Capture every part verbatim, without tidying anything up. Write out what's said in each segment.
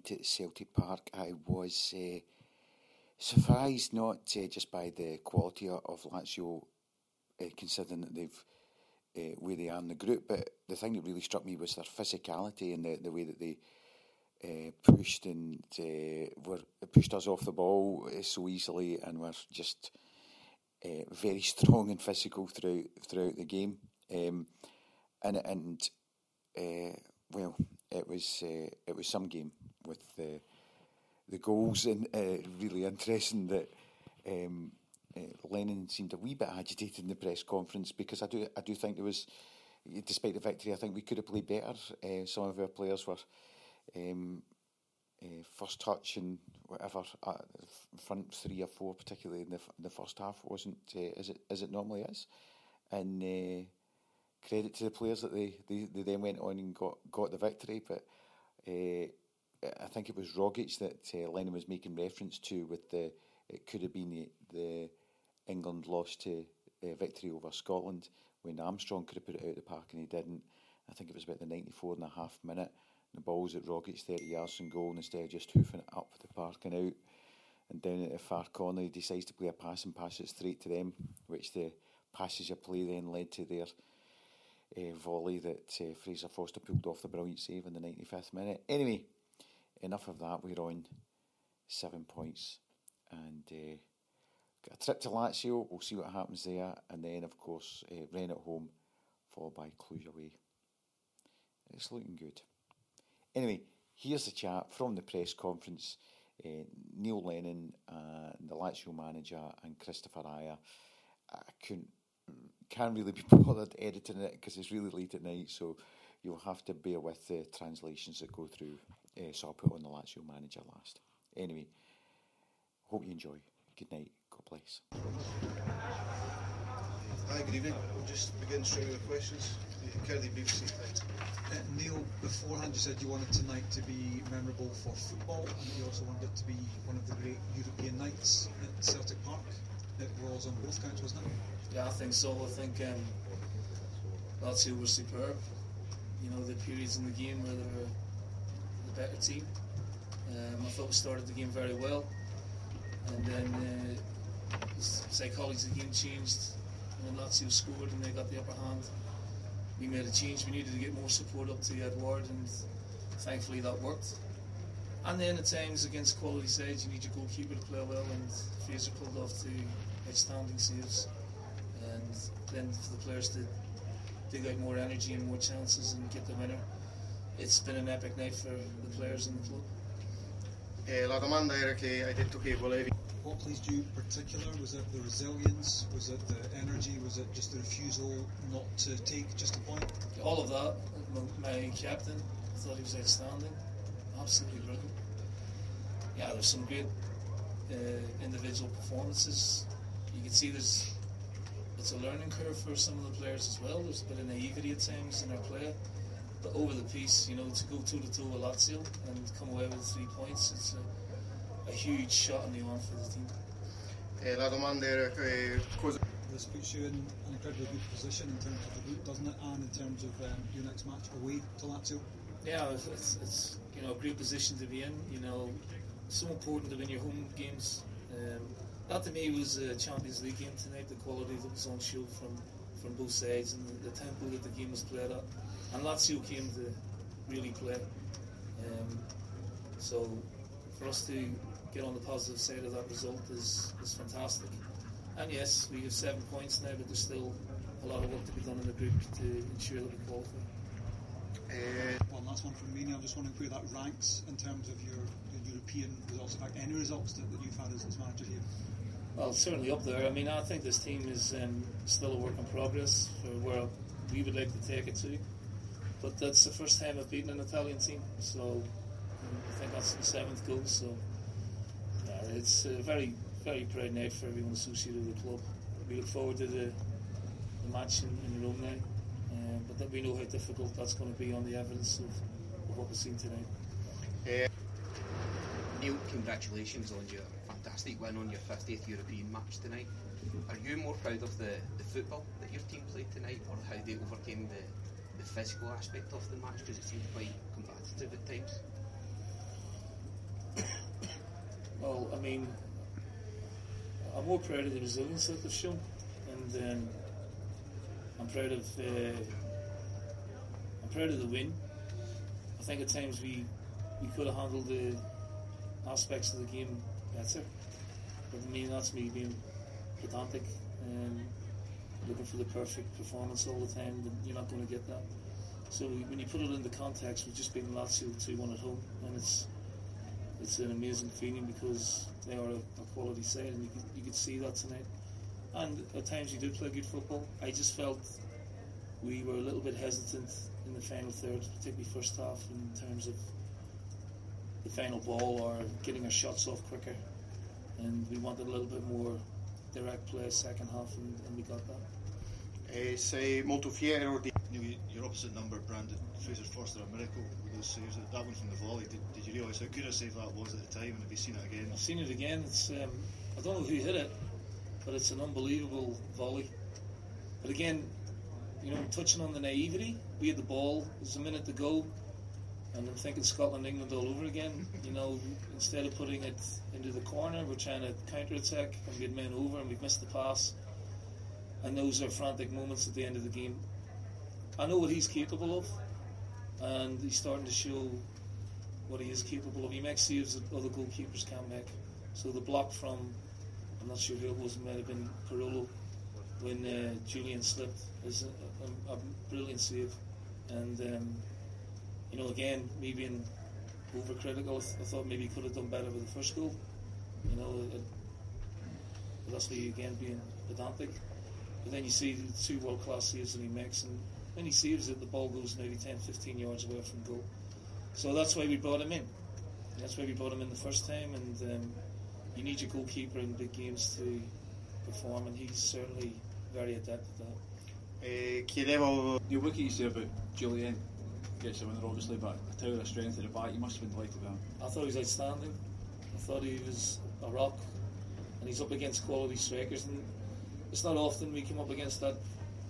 night at Celtic Park, I was uh, surprised not uh, just by the quality of Lazio, uh, considering that they've uh, where they are in the group, but the thing that really struck me was their physicality and the, the way that they uh, pushed and uh, were pushed us off the ball uh, so easily, and were just uh, very strong and physical throughout throughout the game. Um, and and uh, well, it was uh, it was some game with the the goals, and uh, really interesting that um, uh, Lennon seemed a wee bit agitated in the press conference, because I do I do think there was, despite the victory, I think we could have played better. Uh, some of our players were um, uh, first touch and whatever, uh, front three or four, particularly in the the first half, wasn't uh, as it as it normally is, and. Uh, Credit to the players that they, they, they then went on and got, got the victory, but uh, I think it was Rogic that uh, Lennon was making reference to with the, it could have been the, the England loss to uh, victory over Scotland, when Armstrong could have put it out of the park and he didn't. I think it was about the ninety-four and a half minute, the ball's at Rogic thirty yards from goal, and instead of just hoofing it up the park and out and down at the far corner, he decides to play a pass and pass it straight to them, which the passage of play then led to their Uh, volley that uh, Fraser Foster pulled off the brilliant save in the ninety-fifth minute. Anyway, enough of that. We're on seven points and uh, got a trip to Lazio. We'll see what happens there, and then of course uh, Rennes at home, followed by Cluj away. It's looking good. Anyway, here's the chat from the press conference. Uh, Neil Lennon, uh, the Lazio manager, and Christopher Ajer. I couldn't Can't really be bothered editing it because it's really late at night, so you'll have to bear with the translations that go through. Uh, so I'll put on the Lazio manager last. Anyway, hope you enjoy. Good night. God bless. Hi, good evening. We'll just begin straight with questions. Kelly, B B C. Uh, Neil, beforehand you said you wanted tonight to be memorable for football, and you also wanted it to be one of the great European nights at Celtic Park. It was on both counts, wasn't it? Yeah, I think so. I think um, Lazio were superb. You know, the periods in the game where they were the better team. Um, I thought we started the game very well, and then uh, the psychology of the game changed when Lazio scored and they got the upper hand. We made a change. We needed to get more support up to Edouard, and thankfully that worked. And then at times against quality sides, you need your goalkeeper to play well, and Fraser pulled off two outstanding saves. And then for the players to dig out more energy and more chances and get the winner. It's been an epic night for the players in the club. Eh, la domanda era che hai detto che volevi. What pleased you in particular? Was it the resilience? Was it the energy? Was it just the refusal not to take just a point? All of that. My captain, I thought he was outstanding. Absolutely brilliant. Yeah, there's some great uh, individual performances. You can see there's it's a learning curve for some of the players as well. There's a bit of naivety at times in their play. But over the piece, you know, to go toe-to-toe with Lazio and come away with three points, it's a, a huge shot in the arm for the team. Eh, la domanda era che cosa... This puts you in an incredibly good position in terms of the group, doesn't it? And in terms of um, your next match away to Lazio? Yeah, it's, it's you know a great position to be in. You know, so important to win your home games. Um, that to me was a Champions League game tonight. The quality that was on show from, from both sides and the, the tempo that the game was played at. And Lazio came to really play. Um, so for us to get on the positive side of that result is, is fantastic. And yes, we have seven points now, but there's still a lot of work to be done in the group to ensure that we qualify. Uh, well, last one from me. Now, I'm just wondering where that ranks in terms of your, your European results. In fact, any results that, that you've had as, as manager here? Well, it's certainly up there. I mean, I think this team is um, still a work in progress for where we would like to take it to. But that's the first time I've beaten an Italian team, so um, I think that's the seventh goal. So yeah, it's a very, very proud night for everyone associated with the club. We look forward to the, the match in, in Rome now. Uh, but that we know how difficult that's going to be on the evidence of, of what we've seen tonight. Uh, Neil, congratulations on your fantastic win on your fiftieth European match tonight. Are you more proud of the, the football that your team played tonight, or how they overcame the, the physical aspect of the match, because it seemed quite competitive at times? I mean, I'm more proud of the resilience that they've shown, and um, I'm proud of uh, I'm proud of the win. I think at times we we could have handled the aspects of the game better, but I mean that's me being pedantic and looking for the perfect performance all the time. You're not going to get that. So when you put it into context, we've just beaten Lazio two one at home, and it's it's an amazing feeling because they are a, a quality side, and you could, you could see that tonight. And at times we did play good football. I just felt we were a little bit hesitant in the final third, particularly first half, in terms of the final ball or getting our shots off quicker. And we wanted a little bit more direct play second half, and, and we got that. E sei molto fiero di... Your opposite number, Brandon Fraser-Forster, a miracle with those saves. That one from the volley, did, did you realise how good a save that was at the time, and have you seen it again? I've seen it again. It's um, I don't know who hit it, but it's an unbelievable volley. But again, you know, touching on the naivety, we had the ball, there's a minute to go, and I'm thinking Scotland, England all over again. You know, instead of putting it into the corner, we're trying to counter-attack, and we had men over, and we've missed the pass. And those are frantic moments at the end of the game. I know what he's capable of, and he's starting to show what he is capable of. He makes saves that other goalkeepers can't make. So the block from, I'm not sure who it was, it might have been Carollo, when uh, Julian slipped, is a, a, a brilliant save. And, um, you know, again, me being overcritical, I, th- I thought maybe he could have done better with the first goal. You know, it, but that's me, again, being pedantic. But then you see the two world-class saves that he makes, and when he saves it, the ball goes maybe ten, fifteen yards away from goal. So that's why we brought him in. That's why we brought him in the first time, and um, you need your goalkeeper in big games to perform, and he's certainly very adept at that. E chiedevo... Neil, what can you say about Julian? Gets the winner, obviously, but a tower of strength at the back, you must have been delighted with him. I thought he was outstanding. I thought he was a rock, and he's up against quality strikers, and it's not often we come up against that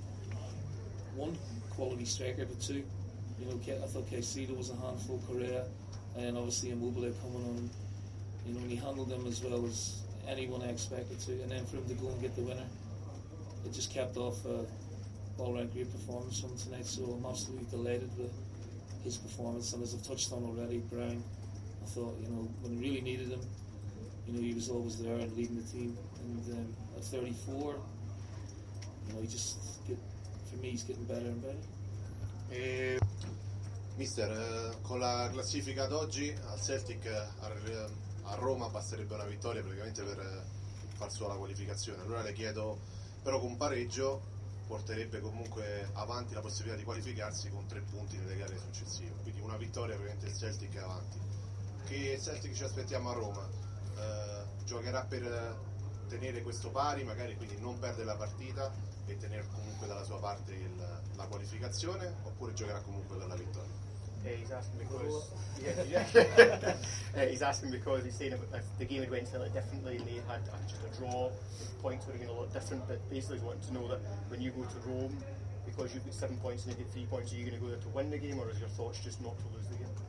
one quality striker, but two. You know, I thought Caicedo was a handful, Correa, and obviously Immobile coming on. You know, and he handled them as well as anyone I expected to, and then for him to go and get the winner, it just kept off a all-round great performance from tonight. So I'm absolutely delighted with his performance, and as I've touched on already, Brown, I thought, you know, when we really needed him, you know, he was always there and leading the team. And um, at thirty-four, you know, he just get, for me, he's getting better and better. E... Mister, eh, con la classifica d'oggi al Celtic a, a Roma basterebbe una vittoria praticamente per eh, far sua la qualificazione. Allora le chiedo, però con pareggio porterebbe comunque avanti la possibilità di qualificarsi con tre punti nelle gare successive. Quindi una vittoria praticamente il Celtic è avanti. Che Celtic ci aspettiamo a Roma? Eh, giocherà per tenere questo pari, magari quindi non perdere la partita e tenere comunque dalla sua parte il, la qualificazione, oppure giocherà comunque per la vittoria? Uh, he's asking because yeah, yeah. uh, he's asking because he's saying if the game had went slightly differently and they had uh, just a draw, points would have been a lot different. But basically, he's wanting to know that when you go to Rome, because you've got seven points and they get three points, are you going to go there to win the game, or is your thoughts just not to lose the game?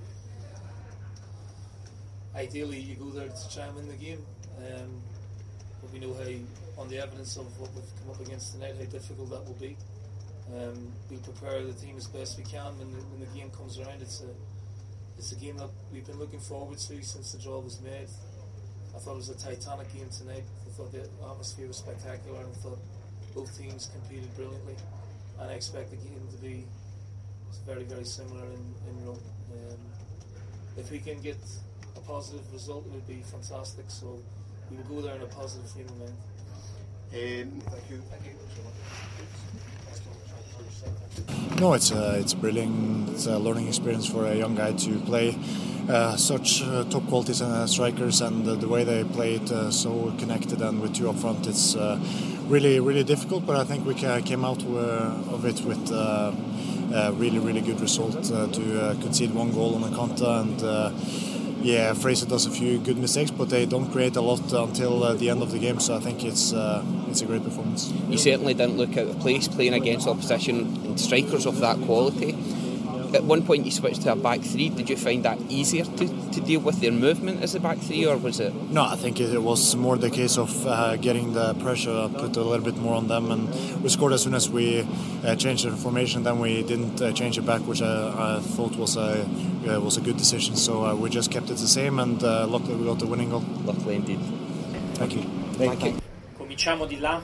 Ideally, you go there to try and win the game, um, but we know how, on the evidence of what we've come up against tonight, how difficult that will be. Um, we prepare the team as best we can when the, when the game comes around. It's a it's a game that we've been looking forward to since the draw was made. I thought it was a titanic game tonight. I thought the atmosphere was spectacular, and I thought both teams competed brilliantly. And I expect the game to be very, very similar in, in Rome. Um, if we can get a positive result, it would be fantastic. So we will go there in a positive frame of mind. Um, thank you. Thank you. No, it's a, it's brilliant. It's a learning experience for a young guy to play uh, such uh, top qualities uh, strikers, and uh, the way they play it uh, so connected and with two up front, it's uh, really really difficult. But I think we ca- came out uh, of it with uh, a really really good result uh, to uh, concede one goal on Akanta, and uh, yeah, Fraser does a few good mistakes, but they don't create a lot until uh, the end of the game. So I think it's uh, it's a great performance. You certainly didn't look out of place playing against opposition and strikers of that quality. at one point you switched to a back three. Did you find that easier to, to deal with their movement as a back three, or was it? No, I think it was more the case of uh, getting the pressure, put a little bit more on them, and we scored as soon as we uh, changed the formation. Then we didn't uh, change it back, which I, I thought was a uh, was a good decision. So uh, we just kept it the same, and uh, luckily we got the winning goal. Luckily indeed. Thank you. Thank you. Cominciamo di là.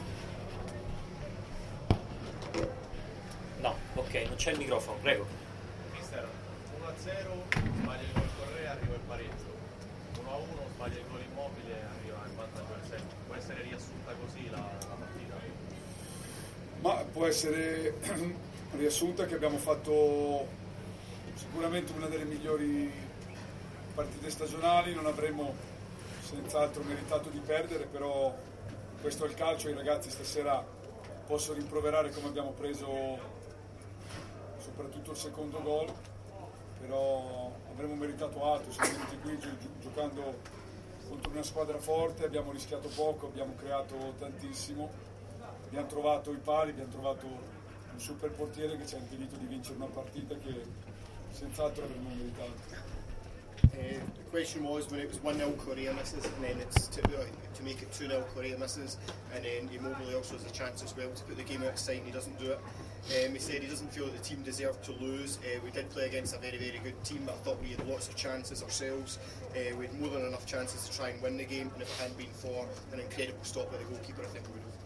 No, ok, non c'è il microfono, prego. Mister, uno a zero, sbaglia il gol Correa, arriva il pareggio. uno a uno, sbaglia il gol Immobile, arriva in vantaggio al sesto. Può essere riassunta così la, la partita? Ma può essere riassunta che abbiamo fatto sicuramente una delle migliori partite stagionali, non avremmo senz'altro meritato di perdere, però questo è il calcio, i ragazzi stasera posso rimproverare come abbiamo preso soprattutto il secondo gol, però avremmo meritato altro, siamo venuti qui gi- gi- giocando contro una squadra forte, abbiamo rischiato poco, abbiamo creato tantissimo, abbiamo trovato i pali, abbiamo trovato un super portiere che ci ha impedito di vincere una partita che senz'altro avremmo meritato. Uh, the question was when it was one nil Korea misses, and then it's to, uh, to make it two nil Korea misses, and then Immobile also has a chance as well to put the game out of sight, and he doesn't do it. Um, he said he doesn't feel that the team deserved to lose. Uh, we did play against a very, very good team, but I thought we had lots of chances ourselves. Uh, we had more than enough chances to try and win the game, and if it hadn't been for an incredible stop by the goalkeeper, I think we would have.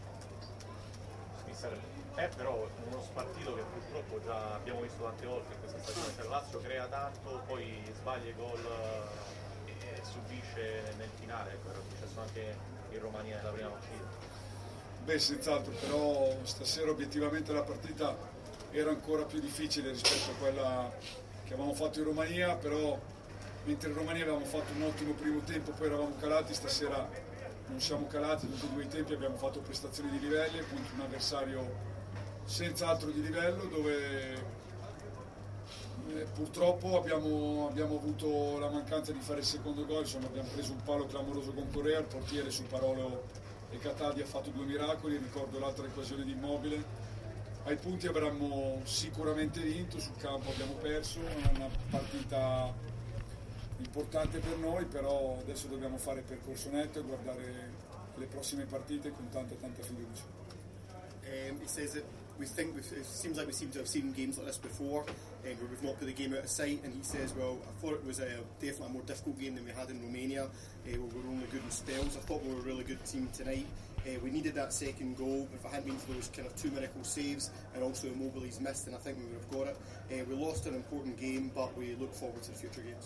È però uno spartito che purtroppo già abbiamo visto tante volte in questa stagione, cioè, Lazio crea tanto, poi sbaglia i gol e subisce nel finale, ecco, era successo anche in Romania nella prima partita. Beh, senz'altro, però stasera obiettivamente la partita era ancora più difficile rispetto a quella che avevamo fatto in Romania, però mentre in Romania avevamo fatto un ottimo primo tempo, poi eravamo calati, stasera non siamo calati, tutti e due i tempi abbiamo fatto prestazioni di livello contro un avversario senz'altro di livello, dove eh, purtroppo abbiamo, abbiamo avuto la mancanza di fare il secondo gol, insomma abbiamo preso un palo clamoroso con Correa, il portiere su Parolo e Cataldi ha fatto due miracoli, ricordo l'altra occasione di Immobile. Ai punti avremmo sicuramente vinto, sul campo abbiamo perso, è una partita importante per noi, però adesso dobbiamo fare il percorso netto e guardare le prossime partite con tanta tanta fiducia. Um, he says that we think we've, it seems like we seem to have seen games like this before, um, where we've not put the game out of sight. And he says, well, I thought it was a, definitely a more difficult game than we had in Romania, uh, where we were only good in spells. I thought we were a really good team tonight. Uh, we needed that second goal. If it hadn't been for those kind of two miracle saves and also Immobile's missed, then I think we would have got it. Uh, we lost an important game, but we look forward to the future games.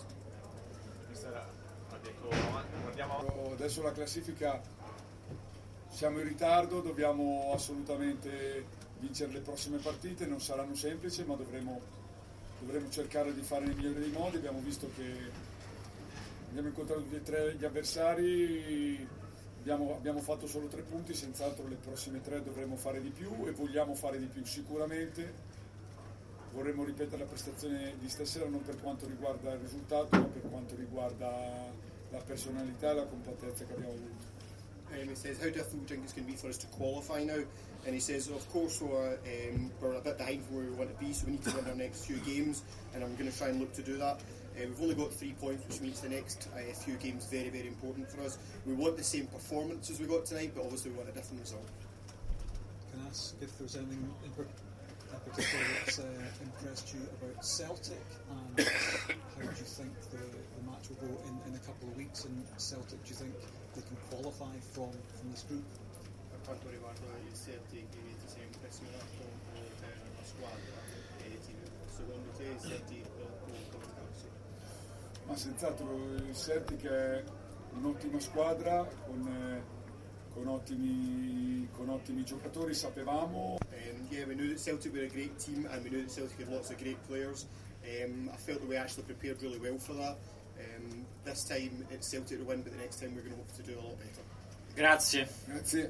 Adesso la classifica, siamo in ritardo, dobbiamo assolutamente vincere le prossime partite, non saranno semplici, ma dovremo, dovremo cercare di fare nel migliore dei modi. Abbiamo visto che abbiamo incontrato tutti e tre gli avversari, abbiamo, abbiamo fatto solo tre punti, senz'altro le prossime tre dovremo fare di più e vogliamo fare di più sicuramente. Vorremmo ripetere la prestazione di stasera non per quanto riguarda il risultato, ma per quanto riguarda la personalità e la compattezza che abbiamo avuto. Um, he says, how difficult do you think it's going to be for us to qualify now? And he says, of course, we're, um, we're a bit behind from where we want to be, so we need to win our next few games, and I'm going to try and look to do that. Uh, we've only got three points, which means the next uh, few games very, very important for us. We want the same performance as we got tonight, but obviously we want a different result. Can I ask if there's anything in particular that's uh, impressed you about Celtic, and how do you think the, the match will go in, in a couple of weeks? And Celtic, do you think they can qualify from, from this group? Per quanto riguarda il Celtic, ti sei impressionato dalla squadra? Secondo te il Celtic può qualificarsi? Ma senz'altro il Celtic è un'ottima squadra con, eh, con, ottimi, con ottimi giocatori, sapevamo. Um, yeah, we knew that Celtic were a great team, and we knew that Celtic had lots of great players. Um, I felt that we actually prepared really well for that. Um, this time it's Celtic to win, but the next time we're going to hope to do a lot better. Grazie. Grazie.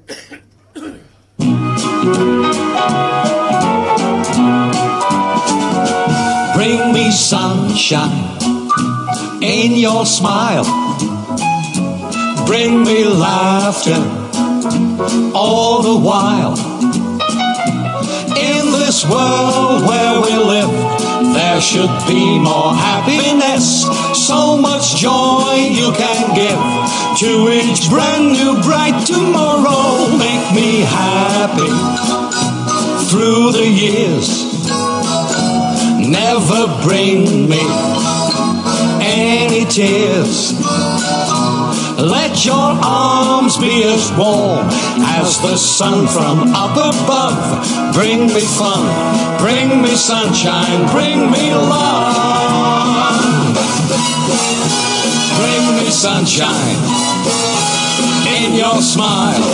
Bring me sunshine in your smile. Bring me laughter all the while. In this world where we live, There should be more happiness, so much joy you can give to each brand new bright tomorrow. Make me happy through the years. Never bring me any tears. Let your arms be as warm as the sun from up above. Bring me fun, bring me sunshine, bring me love. Bring me sunshine in your smile.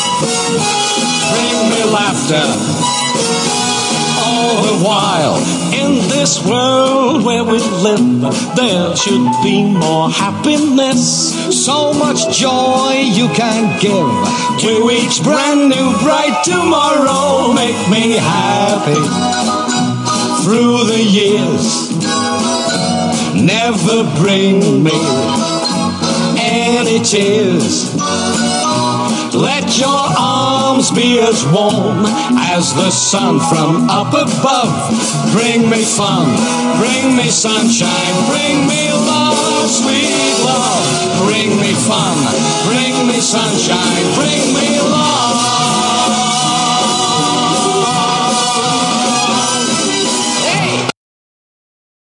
Bring me laughter all the while. In this world where we live, there should be more happiness, so much joy you can give to each brand new bright tomorrow. Make me happy through the years. Never bring me any tears. Let your arms be as warm as the sun from up above. Bring me fun, bring me sunshine, bring me love, sweet love. Bring me fun, bring me sunshine, bring me love.